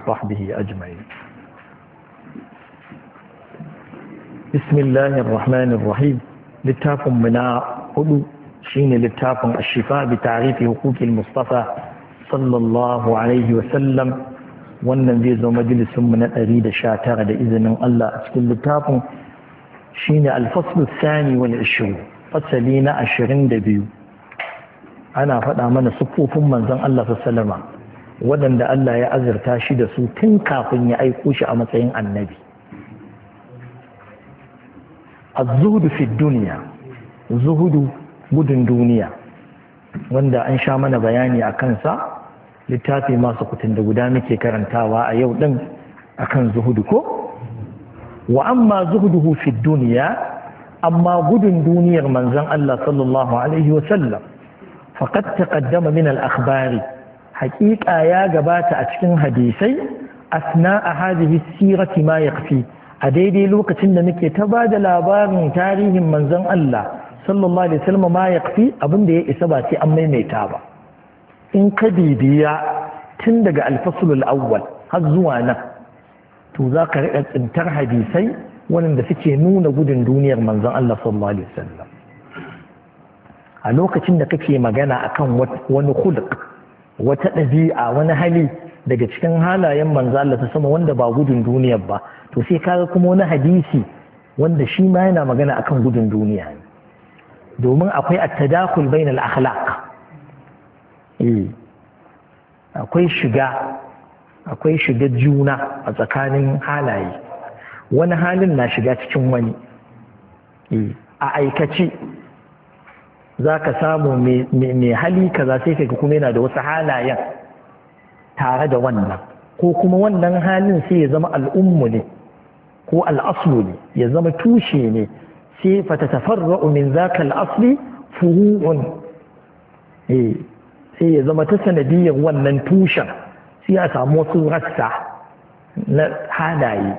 وصحبه أجمعين. بسم الله الرحمن الرحيم. للتاف منا هدو شين للتاف الشفاء بتعريف حقوق المصطفى صلى الله عليه وسلم. wannan zai zo majalisun mu na 119 da izinin Allah a cikin littafin shine al-fasl ath-thani wal 20 fasali na 22. ana faɗa mana sufofin manzon Allah sallallahu alaihi waɗanda Allah ya azurta shi da su tun kafin ya aiko shi a matsayin annabi. az-zuhdu fi dunya, zuhudu gudun duniya, wanda an sha mana bayani a kansa. littafi masu kutun da guda muke karantawa a yau din akan zuhudu ko. wa amma zuhuduhu fi dunya, amma gudun duniyar manzon Allah sallallahu alaihi wa sallam faqad taqaddama min al-akhbari, haqiqa ya gabata a cikin hadisai asna'a hadhihi sirati ma yakfi, a daidai lokacin da muke ta bada labarin tarihin manzon Allah sallallahu alaihi wa sallam ma yakfi, abinda ya isa ba sai an maimaita ba. in ka bibiya tun daga alfasulul awwal har zuwa nan to za ka riƙa tsintar hadisai waɗanda suke nuna gudun duniyar manzon Allah sallallahu alaihi wasallam. a lokacin da kake magana akan wani khuluq, wata ɗabi'a, wani hali daga cikin halayen manzon Allah ta sama wanda ba gudun duniyar ba, to sai kaga kuma wani hadisi wanda shi ma yana magana akan gudun duniya, domin akwai at-tadakhul bainal akhlaq. akwai shiga juna a tsakanin halaye, wani halin na shiga cikin wani. a aikace za ka samu mai hali kaza sai ka kuma yana da wasu halayen tare da wannan, ko kuma wannan halin sai ya zama al'ummu ne ko al'aslu ne, ya zama tushe ne, sai fata tafarra'u min zaka al'asli furu'un, sai ya zama ta sanadiyar wannan tushen sai a samu wasu rassa na halaye.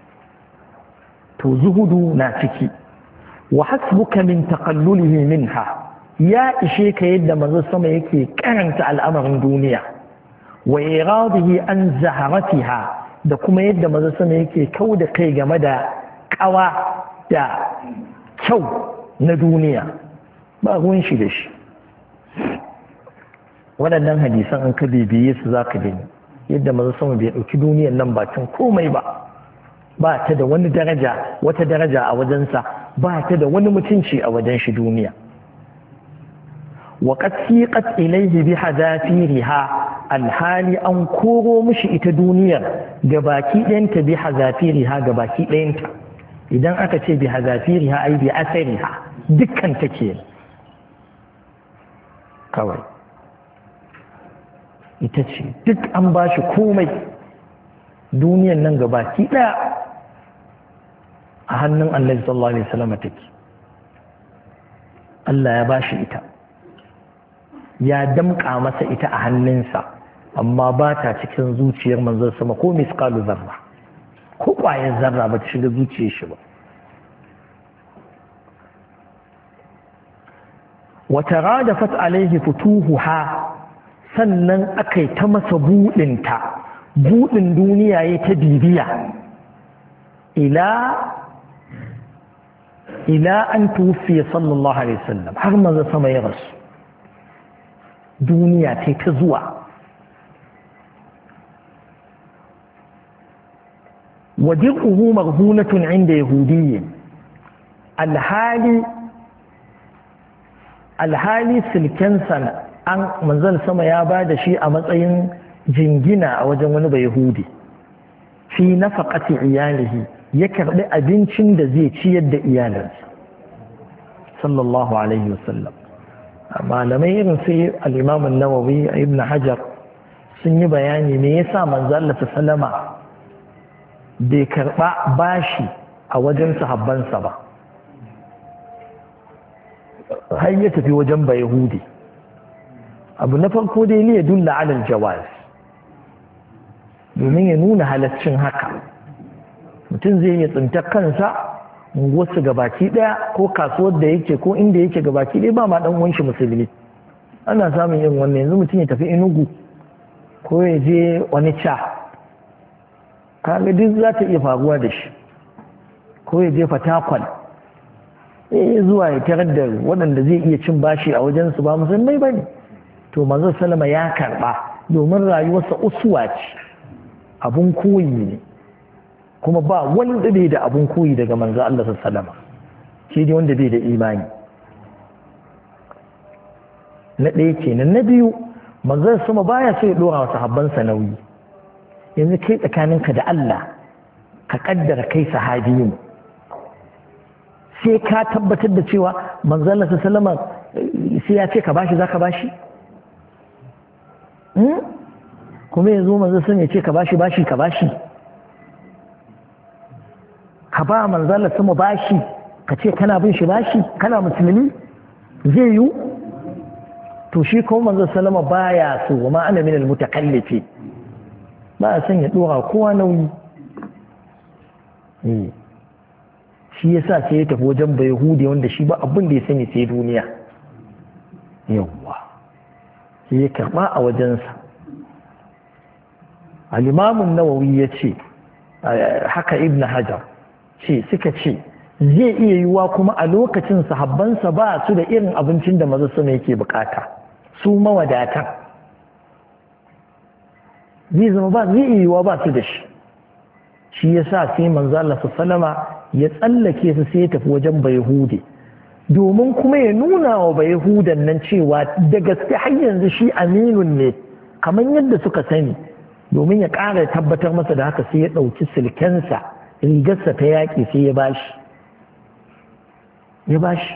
to zuhudu na ciki. wa hasbuka min taqallulihi minha, ya ishe ka yadda manzo sama yake karanta al'amarin duniya. wa iradihi an zaharatiha, da kuma yadda manzo sama yake kauda kai game da kawa da kyau na duniya, ba ruwan shi da shi. waɗannan hadisan an ka bibiye su za ka gani yadda maza sama bai ɗauki duniyar nan bakin komai ba, ba ta da wani daraja, wata daraja a wajensa, ba ta da wani mutunci a wajen shi duniya. wa qad siqat ilayhi bi hadafiriha, alhali an koro mishi ita duniyar ga baki ɗayanta, bi hadafiriha ga baki ɗayanta. idan aka ce bi hadafiriha ai bi asariha, dukkan take kawai ita ce duk an ba shi komai. duniyan nan gabaki ɗaya a hannun annabi sallallahu alaihi wasallam take. Allah ya ba shi ita, ya damƙa masa ita a hannunsa, amma ba ta cikin zuciyar manzon sama ko misqalu zarra, ko ƙwayar zarra ba ta shiga zuciyar shi ba. wa taradafat alaihi futuhuha, sannan aka yi ta masa buɗinta, buɗin duniya ya ta bibiya, ila an tufiya sallallahu alaihi wasallam, har maza sama ya rasu. duniya ta zuwa. wadir'uhu marhunatun inda yahudiyyin, alhali silkensa manzon sama ya ba da shi a matsayin jingina a wajen wani bai yahudi. fi nafaqati iyalihi, ya karbi abincin da zai ciyar da iyalansa sallallahu alaihi wasallam. malamai irin sai al-imam an-nawawi, ibn hajar sun yi bayani me yasa manzon Allah sallama bai karba bashi a wajen sahabbansa ba, har ya tafi wajen bai yahudi. abu na farko dai ne ya dulla alal jawaz, domin ya nuna halaccin haka. mutum zai yi tsintar kansa wasu gabaki daya, ko kasuwar da yake ko inda yake gabaki daya ba ma dan uwan shi musulmi. ana samun yin wannan. yanzu mutum ya tafi Enugu ko ya je Onitsha kaga duk za ta iya faruwa da shi ko ya je fatakwal zuwa ya tarar da waɗanda zai iya cin bashi a wajensu ba musulmai ba ne to manzo salama ya karɓa domin rayuwarsa usuwa ce abun koyi ne kuma ba wanda bai da abun koyi daga manzo Allah sallama shi dai wanda bai da imani na ɗaya kenan na biyu manzo sama baya so ya dora wa sahabbansa nauyi yanzu kai tsakaninka da Allah ka kaddara kai sahabi ne sai ka tabbatar da cewa manzo Allah sallama sai ya ce ka bashi zaka bashi kuma yanzu manzo sun ya ce ka bashi ka bashi ka ba manzo Allah sama bashi ka ce kana bin shi bashi kana musulmi zai yi to shi kuma manzo sallama baya so wa ma ana min almutakallifi ba san ya dora kowa nauyi shi yasa sai ya tafi wajen bayhudi wanda shi ba abin da ya sani sai duniya yawwa sai ya karba a wajensa al-imam an-nawawi yace haka ibn hajar ce suka ce zai iya yiwuwa kuma a lokacin sahabbansa ba su da irin abincin da maza sama yake bukata su mawadatan zai zama ba zai iya yiwuwa ba su da shi yasa sai manzo Allah sallama ya tsallake su sai ya tafi wajen bayhudi domin kuma ya nuna wa bayhudan nan cewa da gaske har yanzu shi aminun ne kamar yadda suka sani domin ya ƙara tabbatar masa da haka sai ya ɗauki silkensa rigarsa ta yaƙi sai ya bashi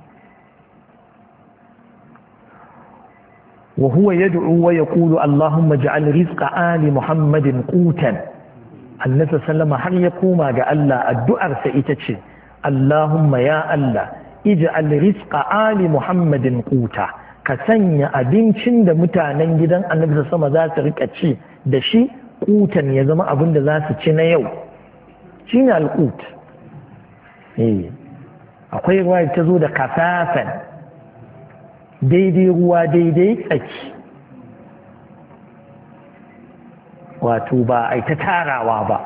wa huwa yad'u wa yaqulu Allahumma ij'al rizqa ali Muhammadin qutan annabi sallama har ya koma ga Allah addu'arsa ita ce Allahumma ya Allah ij'al rizqa ali Muhammadin quta ka sanya abincin da mutanen gidan annabi sama za su rika ci da shi qutan ya zama abin da za su ci na yau shine al-qut akwai ruwa ta zo da kasafan daidai ruwa daidai tsaki wato ba a ta tarawa ba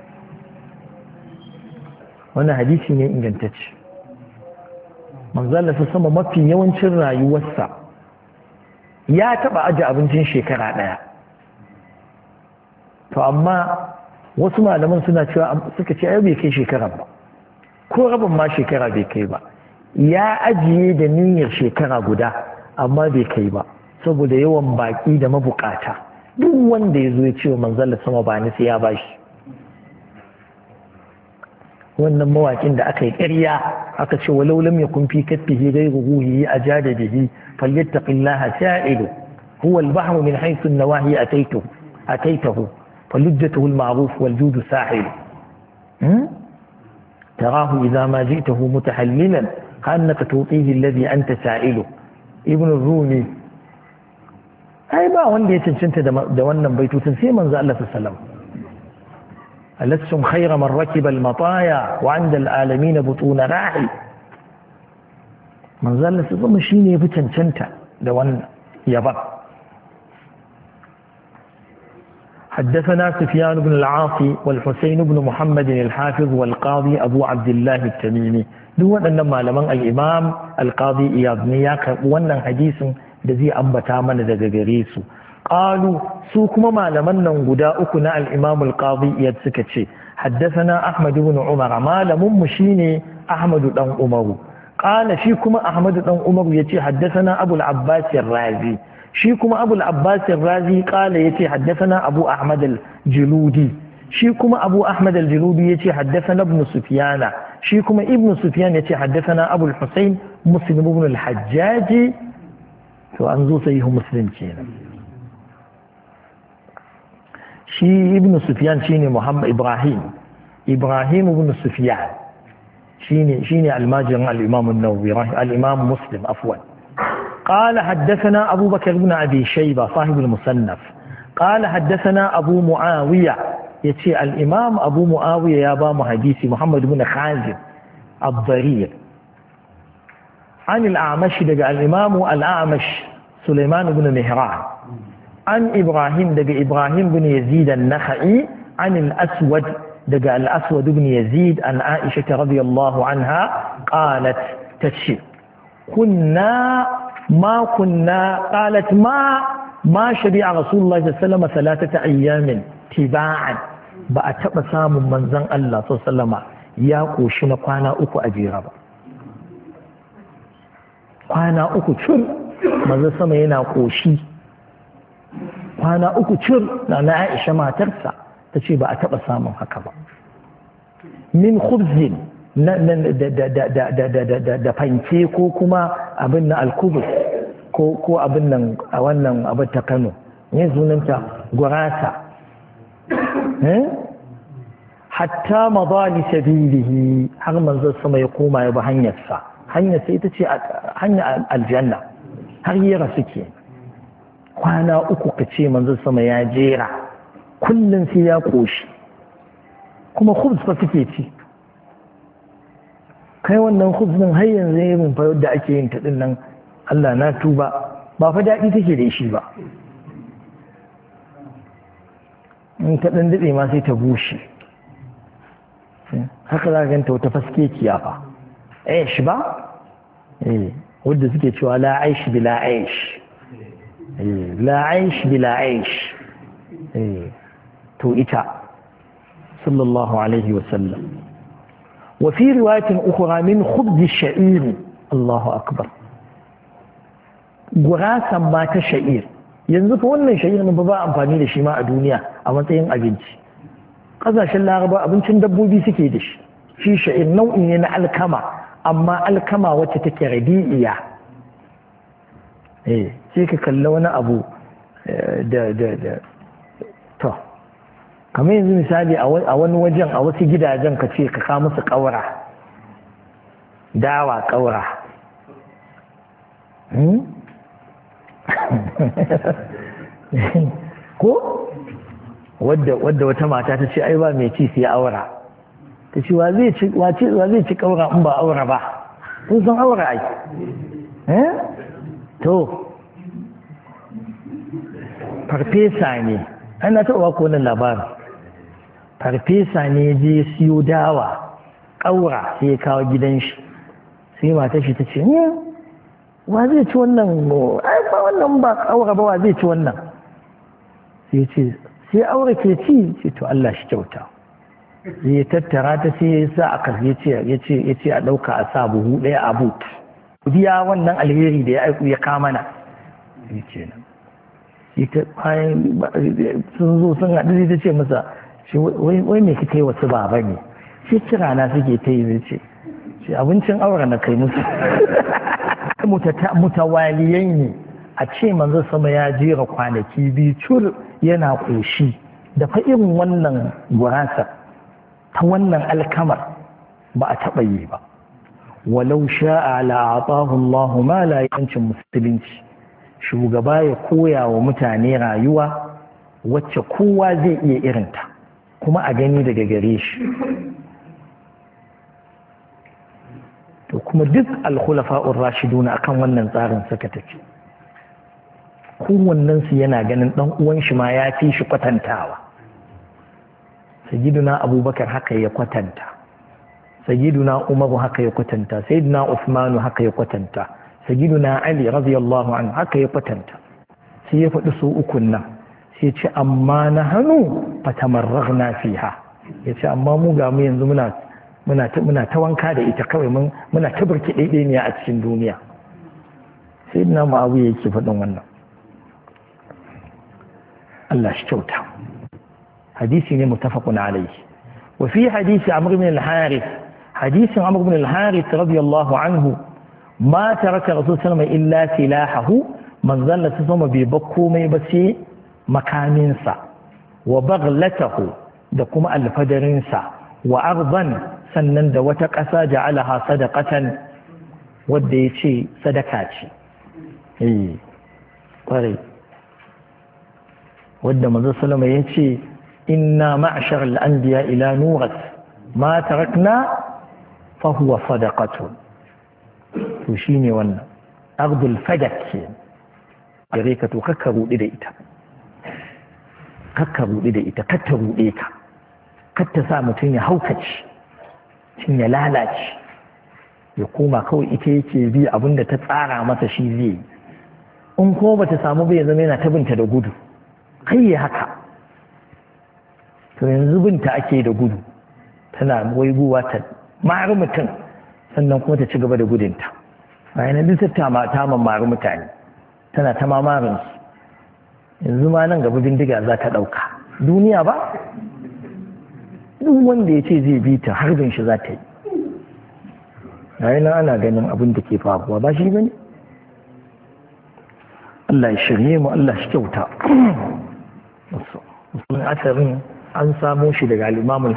wannan hadisi ne ingantacce manzala su sama mafi yawancin rayuwarsa ya taba aje abincin shekara daya to amma wasu malaman suna cewa suka ce ai bai kai shekara ba ko rabin ma shekara bai kai ba ya ajiye da niyyar shekara guda amma bai kai ba saboda yawan baki da mabukata duk wanda ya zo ya ce wa manzala sama ba ni sai ya bashi wannan mawakin da aka yi ƙarya aka ce walau lam yakun fi katfihi ghayru ruhi ajada bihi falyattaqillaha sa'ilu huwa al-bahru min haythu an-nawahi ataytahu falujjatuhu al-ma'ruf wal-judu sahil تراه إذا ما جئته متحللا كأنك توطيه الذي أنت سائله ابن الرومي أي با وندي تنشنت دوانا بيتوتن سيما زال الله سلام ألستم خير من ركب المطايا وعند العالمين بطون راحي من زال الله سلام شيني بتنشنت دوانا يبا حدثنا سفيان بن العاصي والحسين بن محمد الحافظ والقاضي أبو عبد الله التميمي دون أنما لمن الإمام القاضي إياض نياك وأن حديث الذي أنبتا من ذا قالوا سوكما ما لمن نغداؤكنا الإمام القاضي إياض سكتشي حدثنا أحمد بن عمر ما لمن مشيني أحمد بن عمر قال فيكما أحمد بن عمر يتي حدثنا أبو العباس الرازي shi kuma abu al-abbas al-razi kala yace haddathana abu ahmad al-juludi shi kuma abu ahmad al-juludi yace haddathana ibn sufyana shi kuma ibn sufyan yace haddathana abu al-husayn muslim ibn al-hajjaj to an zo sai muslim kenan shi ibn sufyan shine muhammad ibrahim ibn sufyan shine al-majin al-imam an-nawawi al-imam muslim afwan قال حدثنا أبو بكر بن أبي شيبة صاحب المصنف قال حدثنا أبو معاوية يتي الإمام أبو معاوية يا بام حديثي محمد بن خازم الضرير عن الأعمش دقى الإمام الأعمش سليمان بن مهران عن إبراهيم دقى إبراهيم بن يزيد النخعي عن الأسود دقى الأسود بن يزيد عن عائشة رضي الله عنها قالت تشي قالت ما شبع رسول الله صلى الله عليه وسلم 3 أيام تباعا بأتبع سام من زن الله صلى الله عليه وسلم يا قوشنا قانا أكو أجيرا قانا أكو شر من زن سمينا قوشي قانا أكو شر لأن عائشة ما ترسى تشي بأتبع سام هكذا min khubzin da fanke ko kuma abin na alkubus ko abin nan a wannan abin ta Kano ne sunanta gurasa hatta madali sabilihi har manzo sama ya koma ya bi hanyarsa hanyarsa ita ce hanyar aljanna har yi rasu ke kwana 3 ka ce manzo sama ya jera kullum sai ya koshi kuma khubz fa suke ci kai wannan khubz din har yanzu irin fa da ake yin ta din nan Allah na tuba ba fa daɗi take da shi ba in ta dan dade ma sai ta bushe haka za ka ganta wata faskekiya fa aish ba wanda suke cewa la aish bila aish la aish bila aish to ita صلى الله عليه وسلم وفي رواية أخرى من خبز الشعير الله أكبر غراسا ما تشعير ينزف wannan sha'ir ne ba amfani da shi ma a duniya a matsayin abinci kasashen laraba abincin dabbobi suke da shi sha'ir nau'i ne na alkama amma alkama wacce take radi'iya sai ka kalla wani abu to kamar yanzu misali a wani wajen a wasu gidajen ka ce ka ka musu ƙaura dawa ƙaura ko wadda wata mata ta ce ai ba mai ci sai aura ta ce wa zai ci ƙaura in ba aura ba kun san aura ai to farfesa ne ana taɓa ko wannan labarin farfesa ne je siyo dawa ƙaura sai ya kawo gidan shi sai mata shi ta ce wa zai ci wannan ai ba wannan ba ƙaura ba wa zai ci wannan sai ce sai aure ke ci ce to Allah shi kyauta sai ya tattara ta sai ya sa aka ya ce a ɗauka a sa buhu ɗaya a but biya wannan alheri da ya aiku ya kama na sai ce nan ita bayan sun zo sun haɗu sai ta ce masa wai me kika yi wasu baba ne shi kira na suke ta yi ce abincin aure na kai musu mutawaliyai ne a ce manzo sama ya jera kwanaki 2 cur yana koshi da fa irin wannan gurasa ta wannan alkamar ba a taɓa yi ba walau sha'a la'atahu Allah ma la yancin musulunci shugaba ya koya wa mutane rayuwa wacce kowa zai iya irinta kuma a gani daga gare shi to kuma duk al-khulafa'ur rashiduna akan wannan tsarin suka tafi kowannen su yana ganin dan uwan shi ma ya fi shi kwatantawa sayyiduna abubakar haka ya kwatanta sayyiduna umaru haka ya kwatanta sayyiduna usmanu haka ya kwatanta sayyiduna ali radiyallahu anhu haka ya kwatanta sai ya faɗi su ukun nan sai ce amma na hannu fatamarraghna fiha yace amma mu ga mu yanzu muna ta wanka da ita kawai muna ta burki daidai ne a cikin duniya sayyidina muawiya yake faɗin wannan Allah shi kyauta hadisi ne muttafaqun alayhi wa fi hadisi amr ibn al-harith hadisin amr ibn al-harith radiyallahu anhu ma taraka rasul sallallahu alaihi wasallam illa silahahu man zalla sama bai ba komai ba sai makaminsa wa baghlatahu da kuma alfadarinsa wa arban sannan da wata ƙasa ja'alaha sadaqatan wadda ya ce sadaka ce ƙwarai wadda manzo sallama ya ce inna ma'ashar al'anbiya ila nuras ma tarakna fa huwa sadaqatun to shine wannan ardul fadak ke gare ka to kakka rudi da ita kakka ruɗe ka kar ta sa mutum ya haukace cin ya lalace ya koma kawai ita yake bi abinda ta tsara masa shi zai yi. In kuma bata samu bai zama yana ta binta da gudu kai ya haka. To yanzu binta ake da gudu, tana waiguwa ta mari mutum sannan kuma ta ci gaba da gudunta, bayan duk ta mamaru mutane tana ta mamarin su. Yanzu ma nan gaba bindiga za ta ɗauka duniya ba, duk wanda ya ce zai bi ta harbin shi za ta yi. Yayin ana ganin abin da ke faruwa ba shi bane. Allah ya shirye mu, Allah shi kyauta. Wasu asarin an samo shi daga al-Imam